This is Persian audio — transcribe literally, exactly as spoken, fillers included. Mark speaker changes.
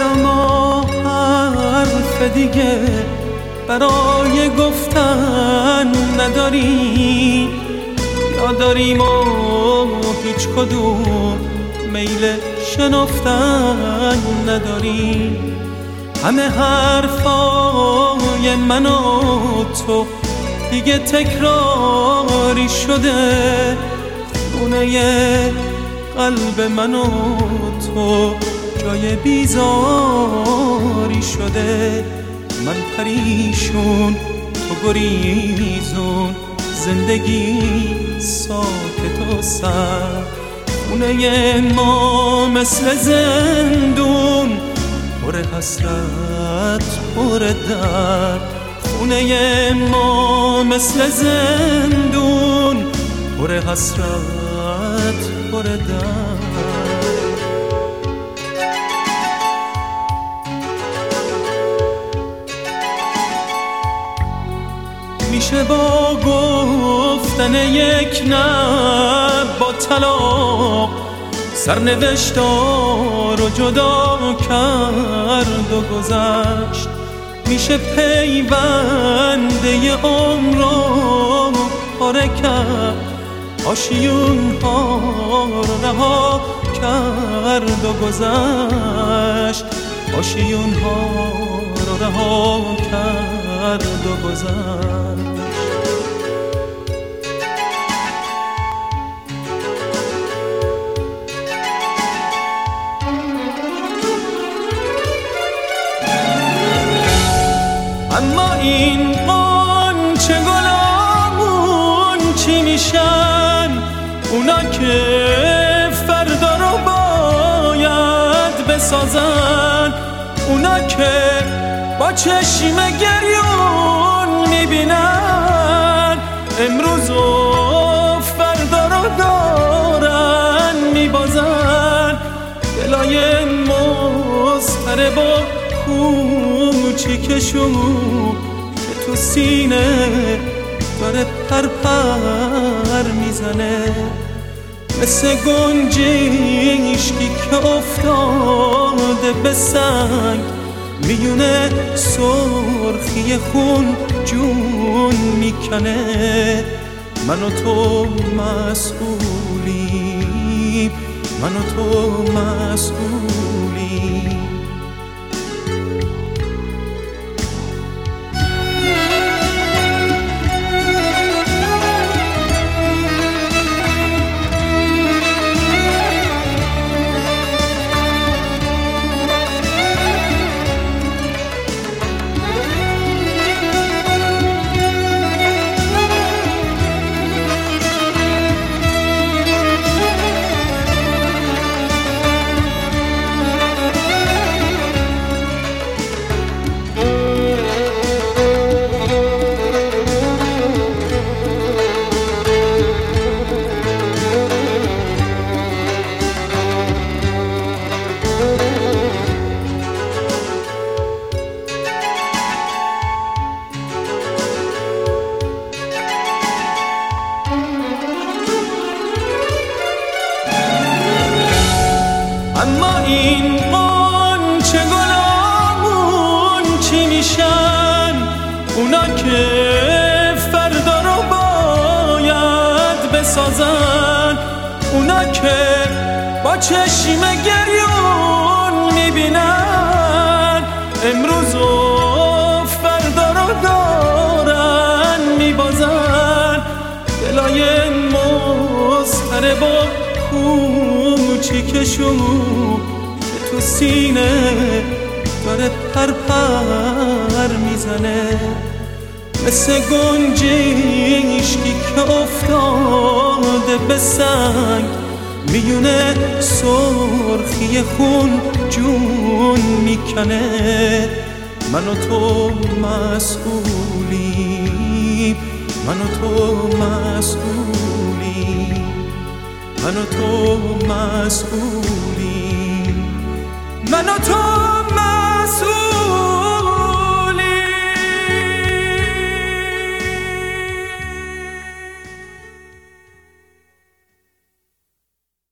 Speaker 1: اما حرف دیگه برای گفتن نداری، یا داریم و هیچ کدوم میل شنفتن نداری. همه حرفای من و تو دیگه تکراری شده، خونه قلب من و تو جای بیزاری شده. من پریشون تو گریزون، زندگی ساکت و سر. خونه ما مثل زندون، پر حسرت پر درد. خونه ما مثل زندون، پر حسرت پر درد. میشه با گفتن یک نه با طلاق سرنوشت‌ها رو جدا کرد و گذشت. میشه پیونده عمر رو پاره کرد، آشیون‌ها رو رها کرد و گذشت. آشیون‌ها رو رها کرد و گذشت. اما این قنچه گلامون چی میشن؟ اونا که فردا رو باید بسازن، اونا که با چشم گریون میبینن امروز و فردا رو دارن میبازن. دلای مضطرب و کوچیکشون که تو سینه داره پر پر میزنه، مثل گنجشکی که افتاده به سنگ، میونه سرخی خون جون میکنه. من و تو مسئولیم، من و تو مسئولیم. اما این قنچه گلامون چی میشن؟ اونا که فردا رو باید بسازن، اونا که با چشم گریون میبینن امروز و فردا رو دارن میبازن. دلای مضطرب و کوچیکشون که تو سینه داره پر پر میزنه، مثل گنجشکی که افتاده به سنگ، میونه سرخی خون جون میکنه. من و تو مسئولیم، من و تو مسئولیم، من و تو مسئولیم، من و تو